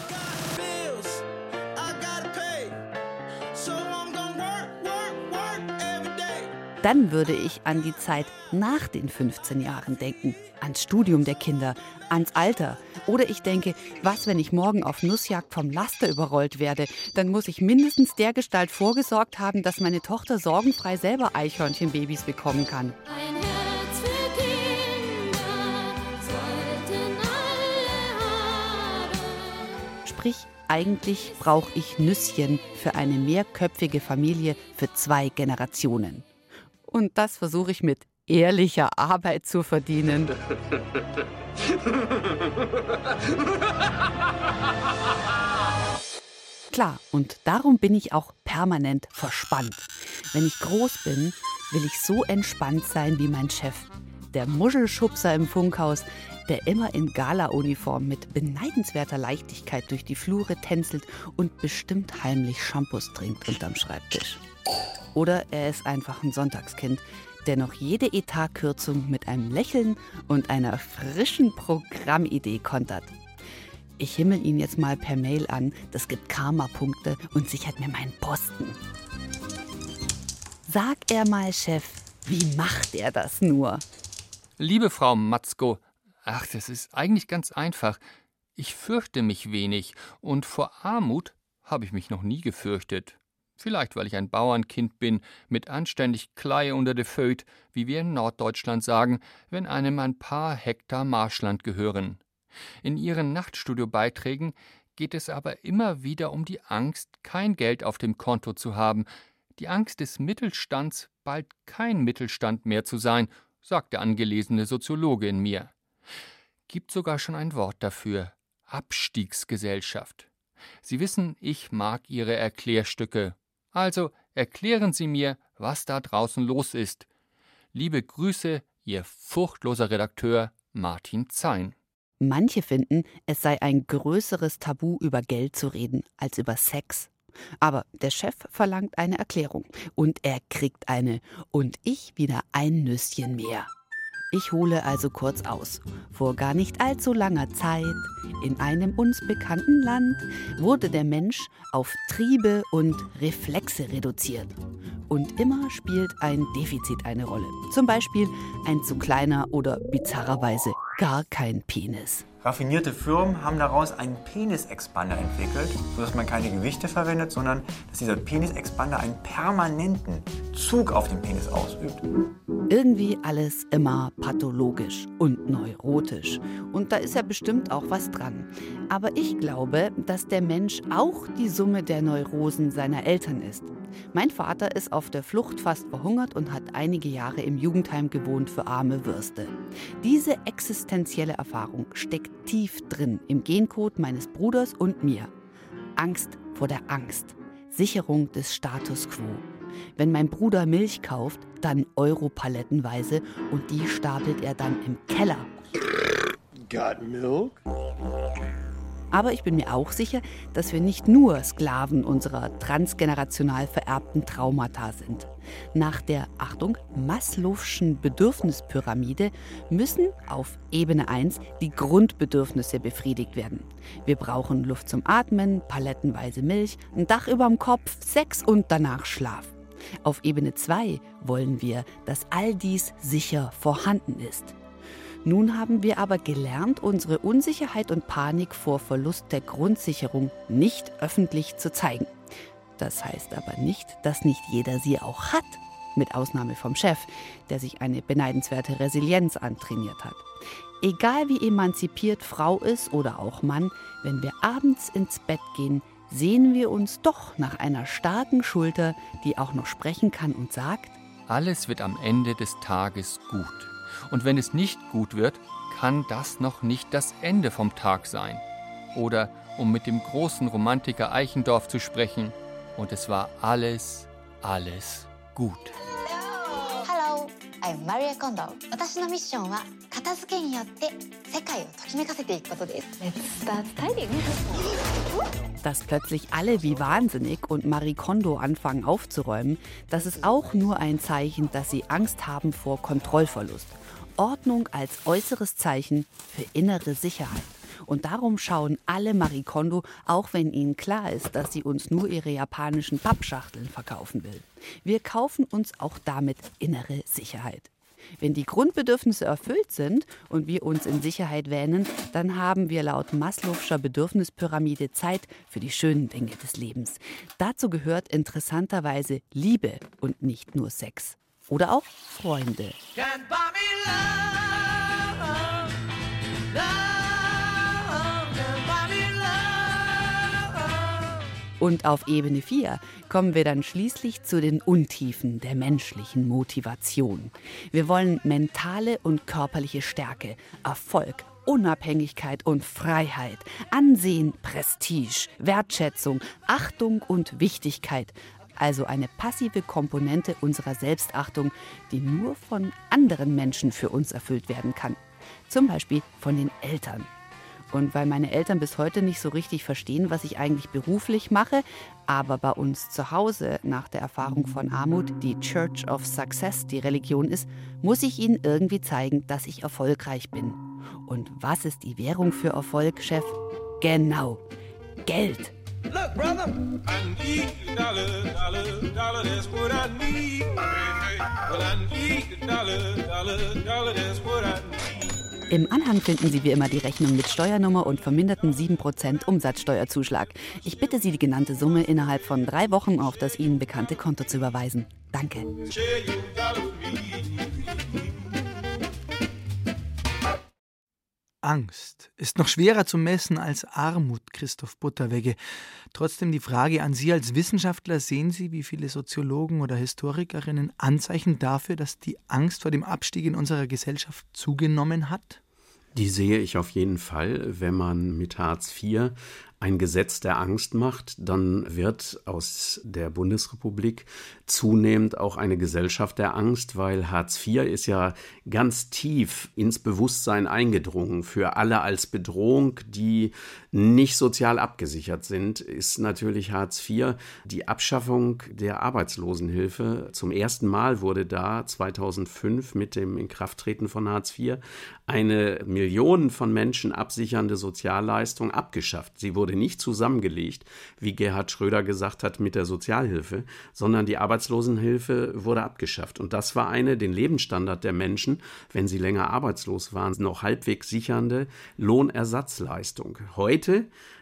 dann würde ich an die Zeit nach den fünfzehn Jahren denken, ans Studium der Kinder, ans Alter. Oder ich denke, was, wenn ich morgen auf Nussjagd vom Laster überrollt werde? Dann muss ich mindestens dergestalt vorgesorgt haben, dass meine Tochter sorgenfrei selber Eichhörnchenbabys bekommen kann. Ein Herz für Kinder sollten alle haben. Sprich, eigentlich brauche ich Nüsschen für eine mehrköpfige Familie für zwei Generationen. Und das versuche ich mit ehrlicher Arbeit zu verdienen. Klar, und darum bin ich auch permanent verspannt. Wenn ich groß bin, will ich so entspannt sein wie mein Chef. Der Muschelschubser im Funkhaus, der immer in Gala-Uniform mit beneidenswerter Leichtigkeit durch die Flure tänzelt und bestimmt heimlich Shampoos trinkt unterm Schreibtisch. Oder er ist einfach ein Sonntagskind, der noch jede Etatkürzung mit einem Lächeln und einer frischen Programmidee kontert. Ich himmel ihn jetzt mal per Mail an, das gibt Karma-Punkte und sichert mir meinen Posten. Sag er mal, Chef, wie macht er das nur? Liebe Frau Matzko, ach, das ist eigentlich ganz einfach. Ich fürchte mich wenig und vor Armut habe ich mich noch nie gefürchtet. Vielleicht, weil ich ein Bauernkind bin, mit anständig Klei unter de Föt, wie wir in Norddeutschland sagen, wenn einem ein paar Hektar Marschland gehören. In ihren Nachtstudio-Beiträgen geht es aber immer wieder um die Angst, kein Geld auf dem Konto zu haben. Die Angst des Mittelstands, bald kein Mittelstand mehr zu sein, sagt der angelesene Soziologe in mir. Gibt sogar schon ein Wort dafür: Abstiegsgesellschaft. Sie wissen, ich mag Ihre Erklärstücke. Also erklären Sie mir, was da draußen los ist. Liebe Grüße, Ihr furchtloser Redakteur Martin Zein. Manche finden, es sei ein größeres Tabu, über Geld zu reden, als über Sex. Aber der Chef verlangt eine Erklärung. Und er kriegt eine. Und ich wieder ein Nüsschen mehr. Ich hole also kurz aus. Vor gar nicht allzu langer Zeit, in einem uns bekannten Land, wurde der Mensch auf Triebe und Reflexe reduziert. Und immer spielt ein Defizit eine Rolle. Zum Beispiel ein zu kleiner oder bizarrerweise gar kein Penis. Raffinierte Firmen haben daraus einen Penisexpander entwickelt, sodass man keine Gewichte verwendet, sondern dass dieser Penisexpander einen permanenten Zug auf den Penis ausübt. Irgendwie alles immer pathologisch und neurotisch. Und da ist ja bestimmt auch was dran. Aber ich glaube, dass der Mensch auch die Summe der Neurosen seiner Eltern ist. Mein Vater ist auf der Flucht fast verhungert und hat einige Jahre im Jugendheim gewohnt für arme Würste. Diese existenzielle Erfahrung steckt tief drin im Gencode meines Bruders und mir. Angst vor der Angst. Sicherung des Status quo. Wenn mein Bruder Milch kauft, dann Euro-palettenweise und die stapelt er dann im Keller. Got milk? Aber ich bin mir auch sicher, dass wir nicht nur Sklaven unserer transgenerational vererbten Traumata sind. Nach der, Achtung, Maslow'schen Bedürfnispyramide müssen auf Ebene eins die Grundbedürfnisse befriedigt werden. Wir brauchen Luft zum Atmen, palettenweise Milch, ein Dach überm Kopf, Sex und danach Schlaf. Auf Ebene zwei wollen wir, dass all dies sicher vorhanden ist. Nun haben wir aber gelernt, unsere Unsicherheit und Panik vor Verlust der Grundsicherung nicht öffentlich zu zeigen. Das heißt aber nicht, dass nicht jeder sie auch hat, mit Ausnahme vom Chef, der sich eine beneidenswerte Resilienz antrainiert hat. Egal wie emanzipiert Frau ist oder auch Mann, wenn wir abends ins Bett gehen, sehen wir uns doch nach einer starken Schulter, die auch noch sprechen kann und sagt: Alles wird am Ende des Tages gut. Und wenn es nicht gut wird, kann das noch nicht das Ende vom Tag sein. Oder, um mit dem großen Romantiker Eichendorff zu sprechen, und es war alles, alles gut. Hello, I'm Maria Kondo. 私のミッションは片付けによって世界をときめかせていくことです。Let's start tidying. Dass plötzlich alle wie wahnsinnig und Marie Kondo anfangen aufzuräumen, das ist auch nur ein Zeichen, dass sie Angst haben vor Kontrollverlust. Ordnung als äußeres Zeichen für innere Sicherheit. Und darum schauen alle Marie Kondo, auch wenn ihnen klar ist, dass sie uns nur ihre japanischen Pappschachteln verkaufen will. Wir kaufen uns auch damit innere Sicherheit. Wenn die Grundbedürfnisse erfüllt sind und wir uns in Sicherheit wähnen, dann haben wir laut Maslow'scher Bedürfnispyramide Zeit für die schönen Dinge des Lebens. Dazu gehört interessanterweise Liebe und nicht nur Sex. Oder auch Freunde. Und auf Ebene vier kommen wir dann schließlich zu den Untiefen der menschlichen Motivation. Wir wollen mentale und körperliche Stärke, Erfolg, Unabhängigkeit und Freiheit, Ansehen, Prestige, Wertschätzung, Achtung und Wichtigkeit. Also eine passive Komponente unserer Selbstachtung, die nur von anderen Menschen für uns erfüllt werden kann. Zum Beispiel von den Eltern. Und weil meine Eltern bis heute nicht so richtig verstehen, was ich eigentlich beruflich mache, aber bei uns zu Hause nach der Erfahrung von Armut die Church of Success die Religion ist, muss ich ihnen irgendwie zeigen, dass ich erfolgreich bin. Und was ist die Währung für Erfolg, Chef? Genau, Geld. Look, brother, I need a dollar, dollar, dollar, that's what I need. Well, I need a dollar, dollar, dollar, that's what I need. Im Anhang finden Sie wie immer die Rechnung mit Steuernummer und verminderten sieben Prozent Umsatzsteuerzuschlag. Ich bitte Sie, die genannte Summe innerhalb von drei Wochen auf das Ihnen bekannte Konto zu überweisen. Danke. Angst ist noch schwerer zu messen als Armut, Christoph Butterwegge. Trotzdem die Frage an Sie als Wissenschaftler: Sehen Sie, wie viele Soziologen oder Historikerinnen, Anzeichen dafür, dass die Angst vor dem Abstieg in unserer Gesellschaft zugenommen hat? Die sehe ich auf jeden Fall. Wenn man mit Hartz vier ein Gesetz der Angst macht, dann wird aus der Bundesrepublik zunehmend auch eine Gesellschaft der Angst, weil Hartz vier ist ja ganz tief ins Bewusstsein eingedrungen. Für alle als Bedrohung, die nicht sozial abgesichert sind, ist natürlich Hartz vier die Abschaffung der Arbeitslosenhilfe. Zum ersten Mal wurde da zweitausendfünf mit dem Inkrafttreten von Hartz vier eine Millionen von Menschen absichernde Sozialleistung abgeschafft. Sie wurde nicht zusammengelegt, wie Gerhard Schröder gesagt hat, mit der Sozialhilfe, sondern die Arbeitslosenhilfe wurde abgeschafft. Und das war eine den Lebensstandard der Menschen, wenn sie länger arbeitslos waren, noch halbwegs sichernde Lohnersatzleistung. Heute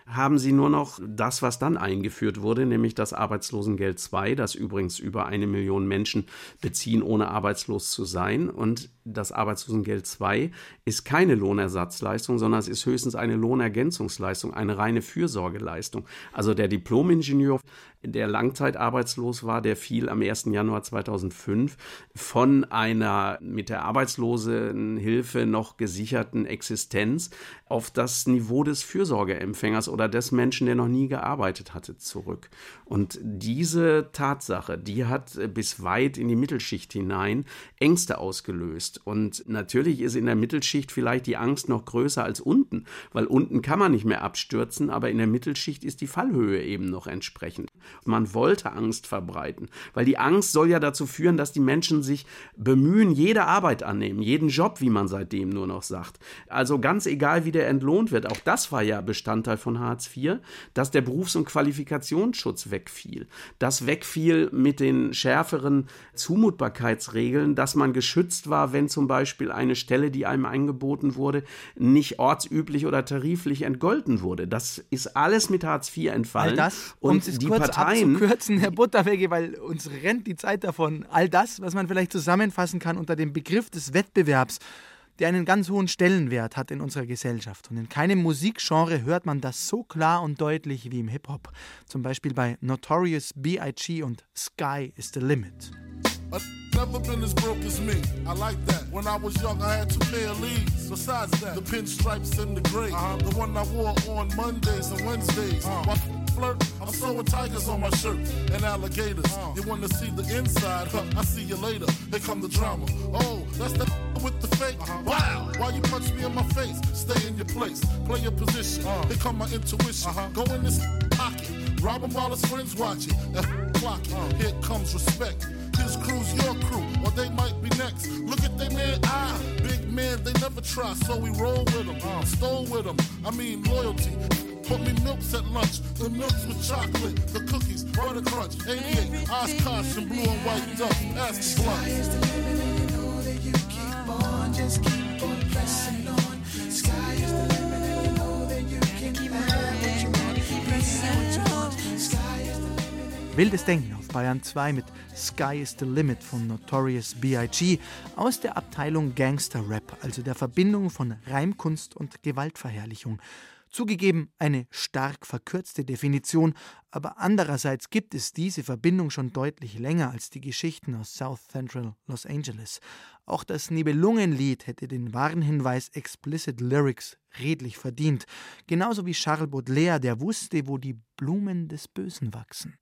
haben sie nur noch das, was dann eingeführt wurde, nämlich das Arbeitslosengeld zwei, das übrigens über eine Million Menschen beziehen, ohne arbeitslos zu sein. Und das Arbeitslosengeld zwei ist keine Lohnersatzleistung, sondern es ist höchstens eine Lohnergänzungsleistung, eine reine Fürsorgeleistung. Also der Diplom-Ingenieur, der langzeitarbeitslos war, der fiel am ersten Januar zweitausendfünf von einer mit der Arbeitslosenhilfe noch gesicherten Existenz auf das Niveau des Fürsorgeempfängers oder des Menschen, der noch nie gearbeitet hatte, zurück. Und diese Tatsache, die hat bis weit in die Mittelschicht hinein Ängste ausgelöst. Und natürlich ist in der Mittelschicht vielleicht die Angst noch größer als unten, weil unten kann man nicht mehr abstürzen, aber in der Mittelschicht ist die Fallhöhe eben noch entsprechend. Man wollte Angst verbreiten, weil die Angst soll ja dazu führen, dass die Menschen sich bemühen, jede Arbeit annehmen, jeden Job, wie man seitdem nur noch sagt. Also ganz egal, wie der entlohnt wird, auch das war ja Bestandteil von Hartz vier, dass der Berufs- und Qualifikationsschutz wegfiel. Das wegfiel mit den schärferen Zumutbarkeitsregeln, dass man geschützt war, wenn zum Beispiel eine Stelle, die einem angeboten wurde, nicht ortsüblich oder tariflich entgolten wurde. Das ist alles mit Hartz vier entfallen. All das, und um es die kurz Parteien abzukürzen, Herr Butterwege, weil uns rennt die Zeit davon. All das, was man vielleicht zusammenfassen kann unter dem Begriff des Wettbewerbs, der einen ganz hohen Stellenwert hat in unserer Gesellschaft. Und in keinem Musikgenre hört man das so klar und deutlich wie im Hip-Hop. Zum Beispiel bei Notorious B I G und Sky is the Limit. I've never been as broke as me. I like that. When I was young, I had two pair of leads. Besides that, the pinstripes and the gray. Uh-huh. The one I wore on Mondays and Wednesdays. Uh-huh. While flirt, I'm sewing tigers on my shirt and alligators. Uh-huh. You wanna see the inside? Huh, I see you later. Here come the drama. Oh, that's the with the fake. Uh-huh. Wow. Why you punch me in my face? Stay in your place. Play your position. Uh-huh. Here come my intuition. Uh-huh. Go in this pocket. Rob him while his friends watching. And clock it. Uh-huh. Here comes respect. His crew's your crew, or they might be next. Look at they man, ah, big man, they never try, so we roll with them, uh, stole with them. I mean loyalty. Put me milks at lunch, the milks with chocolate, the cookies, butter crunch, eighty-eight, Oshkosh and blue and white duck. Ask the blunt. Sky is the limit, and you know that you keep on, just keep on pressing on. Sky is the limit, and you know that you can keep have what you want, keep pressing what you want. Sky is the limit. Wildes Denken auf Bayern zwei mit Sky is the Limit von Notorious B I G aus der Abteilung Gangster-Rap, also der Verbindung von Reimkunst und Gewaltverherrlichung. Zugegeben eine stark verkürzte Definition, aber andererseits gibt es diese Verbindung schon deutlich länger als die Geschichten aus South Central Los Angeles. Auch das Nibelungenlied hätte den Warnhinweis Explicit Lyrics redlich verdient, genauso wie Charles Baudelaire, der wusste, wo die Blumen des Bösen wachsen.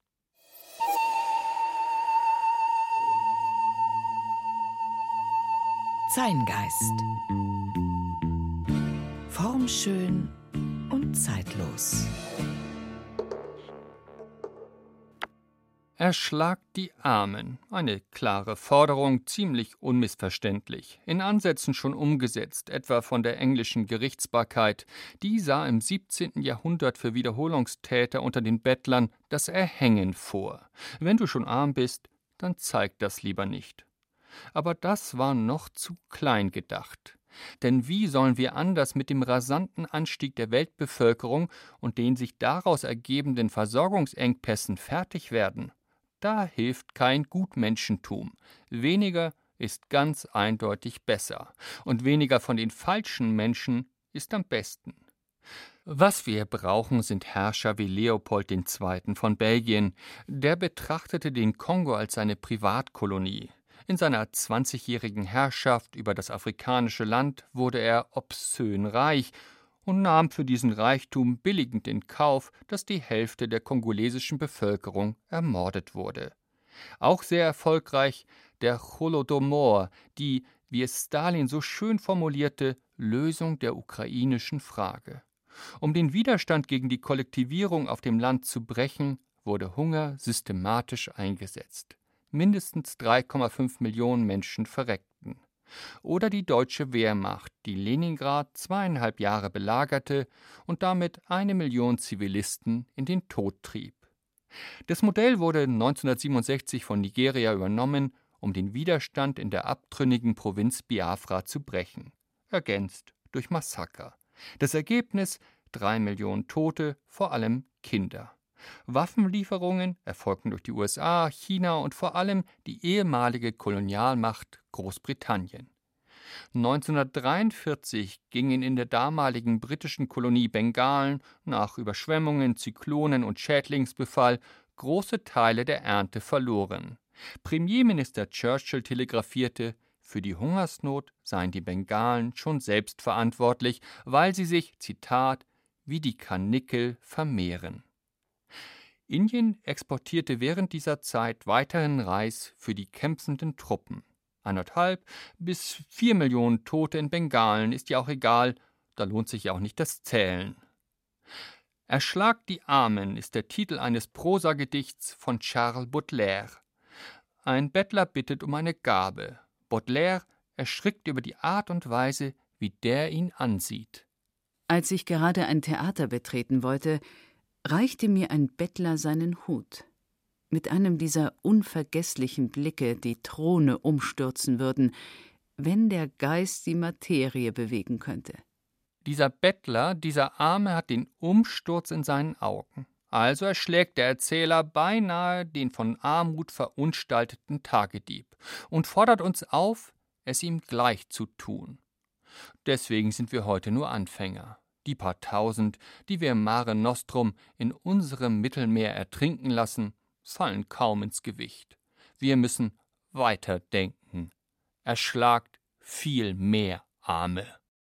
Zeitgeist. Formschön und zeitlos. Erschlagt die Armen. Eine klare Forderung, ziemlich unmissverständlich. In Ansätzen schon umgesetzt, etwa von der englischen Gerichtsbarkeit. Die sah im siebzehnten Jahrhundert für Wiederholungstäter unter den Bettlern das Erhängen vor. Wenn du schon arm bist, dann zeig das lieber nicht. Aber das war noch zu klein gedacht. Denn wie sollen wir anders mit dem rasanten Anstieg der Weltbevölkerung und den sich daraus ergebenden Versorgungsengpässen fertig werden? Da hilft kein Gutmenschentum. Weniger ist ganz eindeutig besser. Und weniger von den falschen Menschen ist am besten. Was wir brauchen, sind Herrscher wie Leopold der Zweite. von Belgien. Der betrachtete den Kongo als seine Privatkolonie. In seiner zwanzigjährigen Herrschaft über das afrikanische Land wurde er obszön reich und nahm für diesen Reichtum billigend in Kauf, dass die Hälfte der kongolesischen Bevölkerung ermordet wurde. Auch sehr erfolgreich der Holodomor, die, wie es Stalin so schön formulierte, Lösung der ukrainischen Frage. Um den Widerstand gegen die Kollektivierung auf dem Land zu brechen, wurde Hunger systematisch eingesetzt. Mindestens drei Komma fünf Millionen Menschen verreckten. Oder die deutsche Wehrmacht, die Leningrad zweieinhalb Jahre belagerte und damit eine Million Zivilisten in den Tod trieb. Das Modell wurde neunzehnhundertsiebenundsechzig von Nigeria übernommen, um den Widerstand in der abtrünnigen Provinz Biafra zu brechen, ergänzt durch Massaker. Das Ergebnis: Drei Millionen Tote, vor allem Kinder. Waffenlieferungen erfolgten durch die U S A, China und vor allem die ehemalige Kolonialmacht Großbritannien. neunzehnhundertdreiundvierzig gingen in der damaligen britischen Kolonie Bengalen nach Überschwemmungen, Zyklonen und Schädlingsbefall große Teile der Ernte verloren. Premierminister Churchill telegrafierte, für die Hungersnot seien die Bengalen schon selbst verantwortlich, weil sie sich, Zitat, wie die Karnickel vermehren. Indien exportierte während dieser Zeit weiterhin Reis für die kämpfenden Truppen. Anderthalb bis vier Millionen Tote in Bengalen ist ja auch egal, da lohnt sich ja auch nicht das Zählen. »Erschlag die Armen« ist der Titel eines Prosagedichts von Charles Baudelaire. Ein Bettler bittet um eine Gabe. Baudelaire erschrickt über die Art und Weise, wie der ihn ansieht. Als ich gerade ein Theater betreten wollte, reichte mir ein Bettler seinen Hut. Mit einem dieser unvergesslichen Blicke, die Throne umstürzen würden, wenn der Geist die Materie bewegen könnte. Dieser Bettler, dieser Arme hat den Umsturz in seinen Augen. Also erschlägt der Erzähler beinahe den von Armut verunstalteten Tagedieb und fordert uns auf, es ihm gleich zu tun. Deswegen sind wir heute nur Anfänger. Die paar Tausend, die wir im Mare Nostrum in unserem Mittelmeer ertrinken lassen, fallen kaum ins Gewicht. Wir müssen weiterdenken. Erschlagt viel mehr Arme.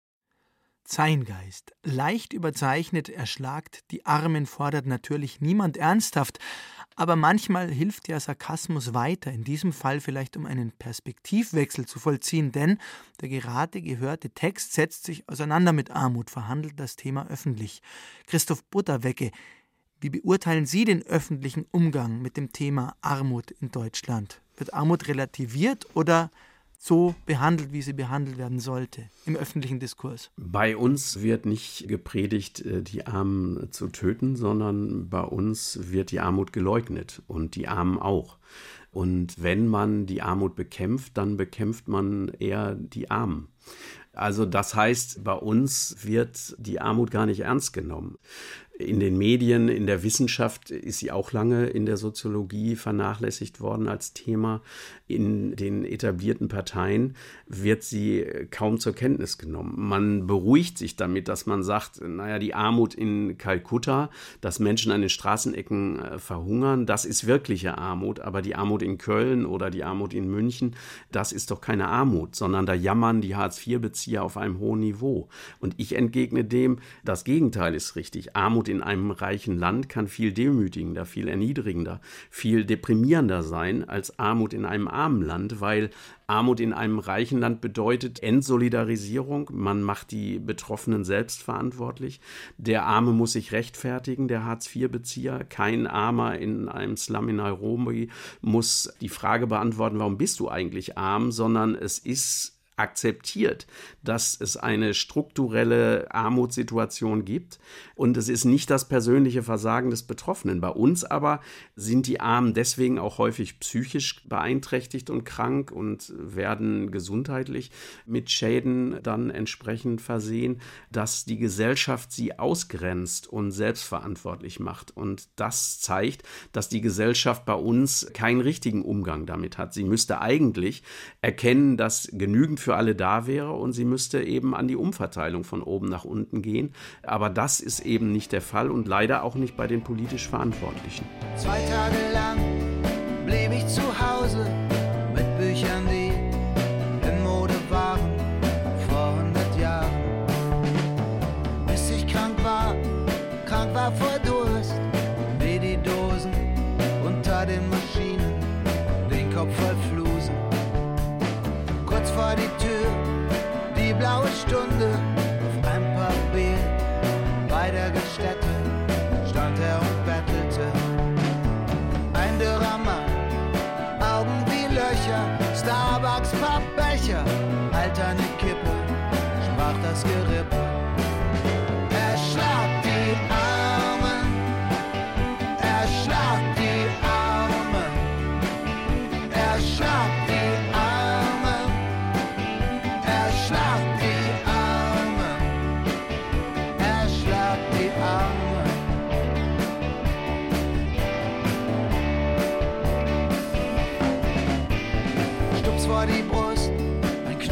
Zeitgeist, leicht überzeichnet, erschlagt die Armen, fordert natürlich niemand ernsthaft, aber manchmal hilft ja Sarkasmus weiter, in diesem Fall vielleicht um einen Perspektivwechsel zu vollziehen, denn der gerade gehörte Text setzt sich auseinander mit Armut, verhandelt das Thema öffentlich. Christoph Butterwecke, wie beurteilen Sie den öffentlichen Umgang mit dem Thema Armut in Deutschland? Wird Armut relativiert oder so behandelt, wie sie behandelt werden sollte im öffentlichen Diskurs? Bei uns wird nicht gepredigt, die Armen zu töten, sondern bei uns wird die Armut geleugnet und die Armen auch. Und wenn man die Armut bekämpft, dann bekämpft man eher die Armen. Also das heißt, bei uns wird die Armut gar nicht ernst genommen. In den Medien, in der Wissenschaft ist sie auch lange in der Soziologie vernachlässigt worden als Thema. In den etablierten Parteien wird sie kaum zur Kenntnis genommen. Man beruhigt sich damit, dass man sagt, naja, die Armut in Kalkutta, dass Menschen an den Straßenecken verhungern, das ist wirkliche Armut. Aber die Armut in Köln oder die Armut in München, das ist doch keine Armut, sondern da jammern die Hartz vier Bezieher auf einem hohen Niveau. Und ich entgegne dem, das Gegenteil ist richtig. Armut in einem reichen Land kann viel demütigender, viel erniedrigender, viel deprimierender sein als Armut in einem armen Land, weil Armut in einem reichen Land bedeutet Entsolidarisierung. Man macht die Betroffenen selbst verantwortlich. Der Arme muss sich rechtfertigen, der Hartz vier Bezieher. Kein Armer in einem Slum in Nairobi muss die Frage beantworten, warum bist du eigentlich arm, sondern es ist akzeptiert, dass es eine strukturelle Armutssituation gibt und es ist nicht das persönliche Versagen des Betroffenen. Bei uns aber sind die Armen deswegen auch häufig psychisch beeinträchtigt und krank und werden gesundheitlich mit Schäden dann entsprechend versehen, dass die Gesellschaft sie ausgrenzt und selbstverantwortlich macht. Und das zeigt, dass die Gesellschaft bei uns keinen richtigen Umgang damit hat. Sie müsste eigentlich erkennen, dass genügend für alle da wäre und sie müsste eben an die Umverteilung von oben nach unten gehen. Aber das ist eben nicht der Fall und leider auch nicht bei den politisch Verantwortlichen. Zwei Tage lang blieb ich zu Hause mit Büchern, die in Mode waren vor hundert Jahren. Bis ich krank war, krank war vor Durst, wie die Dosen unter den Maschinen, den Kopf voll Flusen. Kurz vor die Tür, die blaue Stunde, auf ein paar Bier bei der Gaststätte stand er und bettelte. Ein dürrer Mann, Augen wie Löcher, Starbucks Pappbecher, alterne Kippe, sprach das Gerippe. Erschlag die Armen, erschlag die Armen, erschlag die Armen, erschlag die Armen, erschlag die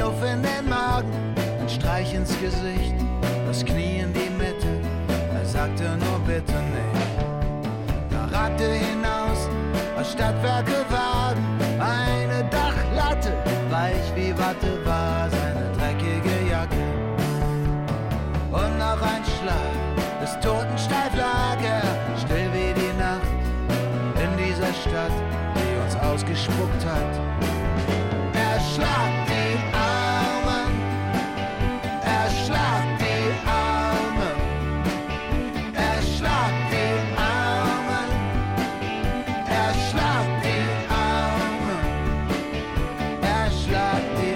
Knuff in den Magen, ein Streich ins Gesicht, das Knie in die Mitte. Er sagte nur bitte nicht. Da rannte hinaus aus Stadtwerke Wagen, eine Dachlatte, weich wie Watte war seine dreckige Jacke. Und noch ein Schlag des Toten steif lag er, still wie die Nacht in dieser Stadt, die uns ausgespuckt hat. Er schlagt die Armen, er schlagt die Armen, er schlagt die Armen, er schlagt die Armen, er schlagt die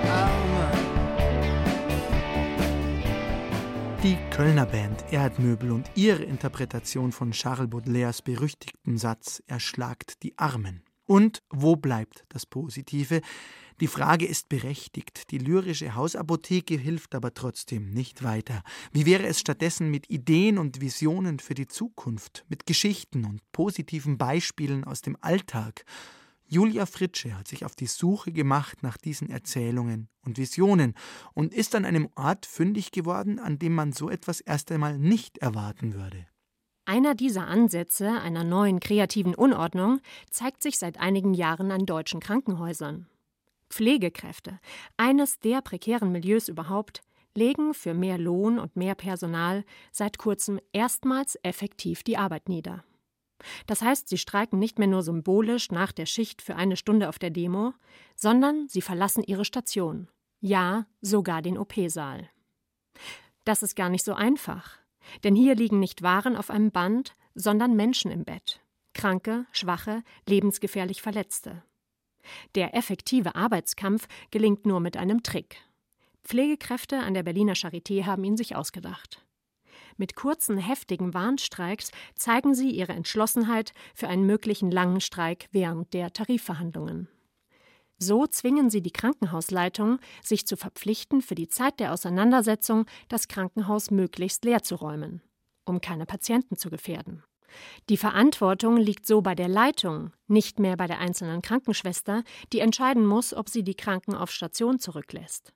Armen. Die Kölner Band Erdmöbel und ihre Interpretation von Charles Baudelaires berüchtigten Satz „Er schlagt die Armen“. Und wo bleibt das Positive? Die Frage ist berechtigt. Die lyrische Hausapotheke hilft aber trotzdem nicht weiter. Wie wäre es stattdessen mit Ideen und Visionen für die Zukunft, mit Geschichten und positiven Beispielen aus dem Alltag? Julia Fritsche hat sich auf die Suche gemacht nach diesen Erzählungen und Visionen und ist an einem Ort fündig geworden, an dem man so etwas erst einmal nicht erwarten würde. Einer dieser Ansätze einer neuen kreativen Unordnung zeigt sich seit einigen Jahren an deutschen Krankenhäusern. Pflegekräfte, eines der prekären Milieus überhaupt, legen für mehr Lohn und mehr Personal seit kurzem erstmals effektiv die Arbeit nieder. Das heißt, sie streiken nicht mehr nur symbolisch nach der Schicht für eine Stunde auf der Demo, sondern sie verlassen ihre Station, ja, sogar den O P-Saal. Das ist gar nicht so einfach. Denn hier liegen nicht Waren auf einem Band, sondern Menschen im Bett. Kranke, schwache, lebensgefährlich Verletzte. Der effektive Arbeitskampf gelingt nur mit einem Trick. Pflegekräfte an der Berliner Charité haben ihn sich ausgedacht. Mit kurzen, heftigen Warnstreiks zeigen sie ihre Entschlossenheit für einen möglichen langen Streik während der Tarifverhandlungen. So zwingen sie die Krankenhausleitung, sich zu verpflichten, für die Zeit der Auseinandersetzung das Krankenhaus möglichst leer zu räumen, um keine Patienten zu gefährden. Die Verantwortung liegt so bei der Leitung, nicht mehr bei der einzelnen Krankenschwester, die entscheiden muss, ob sie die Kranken auf Station zurücklässt.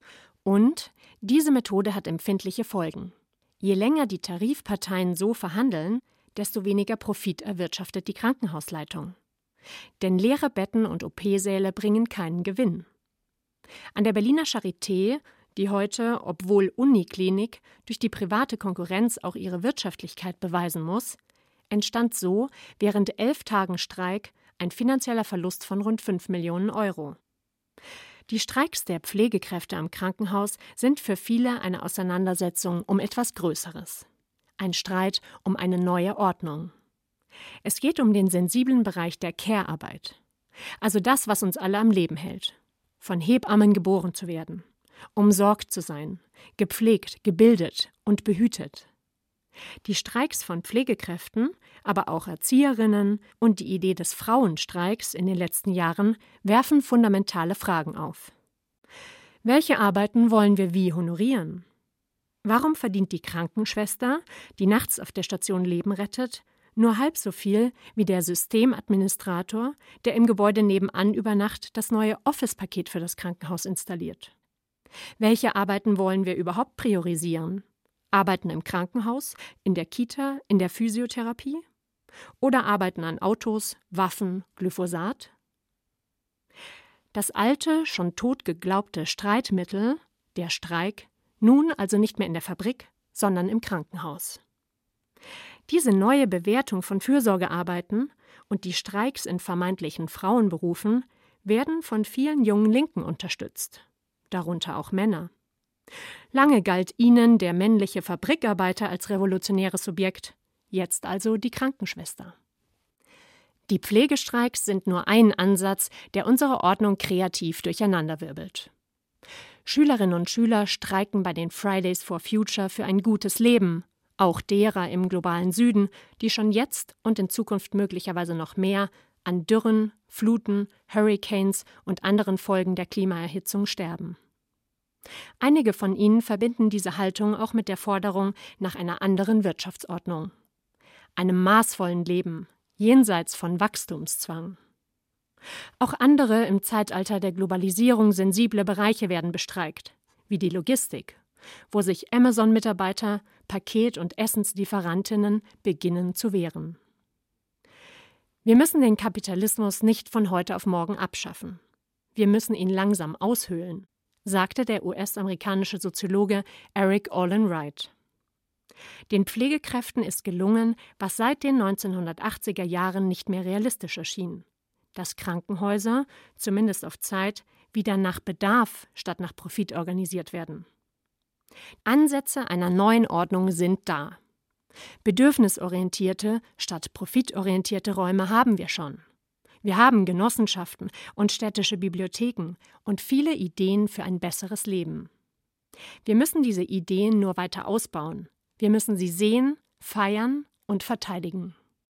Und diese Methode hat empfindliche Folgen. Je länger die Tarifparteien so verhandeln, desto weniger Profit erwirtschaftet die Krankenhausleitung. Denn leere Betten und O P-Säle bringen keinen Gewinn. An der Berliner Charité, die heute, obwohl Uniklinik, durch die private Konkurrenz auch ihre Wirtschaftlichkeit beweisen muss, entstand so während elf Tagen Streik ein finanzieller Verlust von rund fünf Millionen Euro. Die Streiks der Pflegekräfte am Krankenhaus sind für viele eine Auseinandersetzung um etwas Größeres. Ein Streit um eine neue Ordnung. Es geht um den sensiblen Bereich der Care-Arbeit. Also das, was uns alle am Leben hält. Von Hebammen geboren zu werden, umsorgt zu sein, gepflegt, gebildet und behütet. Die Streiks von Pflegekräften, aber auch Erzieherinnen und die Idee des Frauenstreiks in den letzten Jahren werfen fundamentale Fragen auf. Welche Arbeiten wollen wir wie honorieren? Warum verdient die Krankenschwester, die nachts auf der Station Leben rettet, nur halb so viel wie der Systemadministrator, der im Gebäude nebenan über Nacht das neue Office-Paket für das Krankenhaus installiert? Welche Arbeiten wollen wir überhaupt priorisieren? Arbeiten im Krankenhaus, in der Kita, in der Physiotherapie? Oder Arbeiten an Autos, Waffen, Glyphosat? Das alte, schon tot geglaubte Streitmittel, der Streik, nun also nicht mehr in der Fabrik, sondern im Krankenhaus. Diese neue Bewertung von Fürsorgearbeiten und die Streiks in vermeintlichen Frauenberufen werden von vielen jungen Linken unterstützt, darunter auch Männer. Lange galt ihnen der männliche Fabrikarbeiter als revolutionäres Subjekt, jetzt also die Krankenschwester. Die Pflegestreiks sind nur ein Ansatz, der unsere Ordnung kreativ durcheinanderwirbelt. Schülerinnen und Schüler streiken bei den Fridays for Future für ein gutes Leben, auch derer im globalen Süden, die schon jetzt und in Zukunft möglicherweise noch mehr an Dürren, Fluten, Hurricanes und anderen Folgen der Klimaerhitzung sterben. Einige von ihnen verbinden diese Haltung auch mit der Forderung nach einer anderen Wirtschaftsordnung, einem maßvollen Leben, jenseits von Wachstumszwang. Auch andere im Zeitalter der Globalisierung sensible Bereiche werden bestreikt, wie die Logistik, wo sich Amazon-Mitarbeiter, Paket- und Essenslieferantinnen beginnen zu wehren. Wir müssen den Kapitalismus nicht von heute auf morgen abschaffen. Wir müssen ihn langsam aushöhlen, sagte der U S-amerikanische Soziologe Eric Olin Wright. Den Pflegekräften ist gelungen, was seit den neunzehnhundertachtziger Jahren nicht mehr realistisch erschien: dass Krankenhäuser, zumindest auf Zeit, wieder nach Bedarf statt nach Profit organisiert werden. Ansätze einer neuen Ordnung sind da. Bedürfnisorientierte statt profitorientierte Räume haben wir schon. Wir haben Genossenschaften und städtische Bibliotheken und viele Ideen für ein besseres Leben. Wir müssen diese Ideen nur weiter ausbauen. Wir müssen sie sehen, feiern und verteidigen.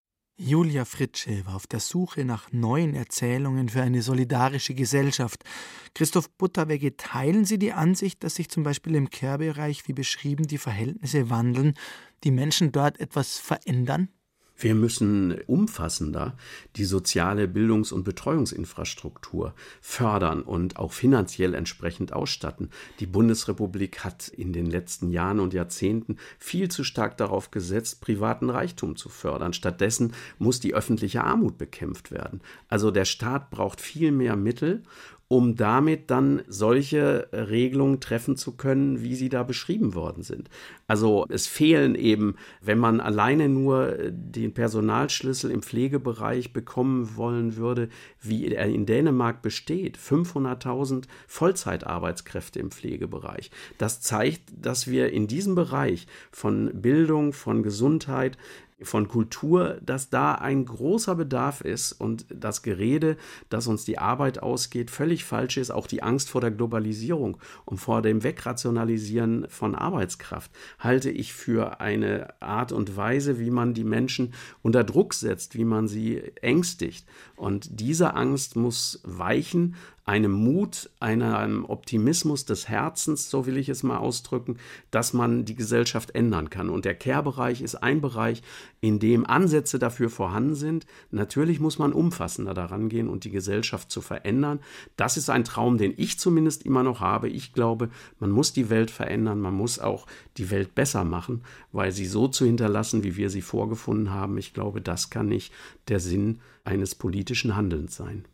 Julia Fritzsche war auf der Suche nach neuen Erzählungen für eine solidarische Gesellschaft. Christoph Butterwegge, teilen Sie die Ansicht, dass sich zum Beispiel im Care-Bereich, wie beschrieben, die Verhältnisse wandeln, die Menschen dort etwas verändern? Wir müssen umfassender die soziale Bildungs- und Betreuungsinfrastruktur fördern und auch finanziell entsprechend ausstatten. Die Bundesrepublik hat in den letzten Jahren und Jahrzehnten viel zu stark darauf gesetzt, privaten Reichtum zu fördern. Stattdessen muss die öffentliche Armut bekämpft werden. Also der Staat braucht viel mehr Mittel, um damit dann solche Regelungen treffen zu können, wie sie da beschrieben worden sind. Also es fehlen eben, wenn man alleine nur den Personalschlüssel im Pflegebereich bekommen wollen würde, wie er in Dänemark besteht, fünfhunderttausend Vollzeitarbeitskräfte im Pflegebereich. Das zeigt, dass wir in diesem Bereich von Bildung, von Gesundheit, von Kultur, dass da ein großer Bedarf ist und das Gerede, dass uns die Arbeit ausgeht, völlig falsch ist. Auch die Angst vor der Globalisierung und vor dem Wegrationalisieren von Arbeitskraft halte ich für eine Art und Weise, wie man die Menschen unter Druck setzt, wie man sie ängstigt. Und diese Angst muss weichen, einem Mut, einem Optimismus des Herzens, so will ich es mal ausdrücken, dass man die Gesellschaft ändern kann. Und der Care-Bereich ist ein Bereich, in dem Ansätze dafür vorhanden sind. Natürlich muss man umfassender daran gehen und die Gesellschaft zu verändern. Das ist ein Traum, den ich zumindest immer noch habe. Ich glaube, man muss die Welt verändern, man muss auch die Welt besser machen, weil sie so zu hinterlassen, wie wir sie vorgefunden haben, ich glaube, das kann nicht der Sinn eines politischen Handelns sein.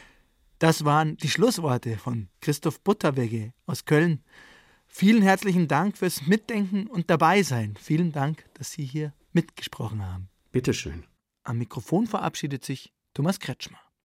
Das waren die Schlussworte von Christoph Butterwegge aus Köln. Vielen herzlichen Dank fürs Mitdenken und Dabeisein. Vielen Dank, dass Sie hier mitgesprochen haben. Bitteschön. Am Mikrofon verabschiedet sich Thomas Kretschmer.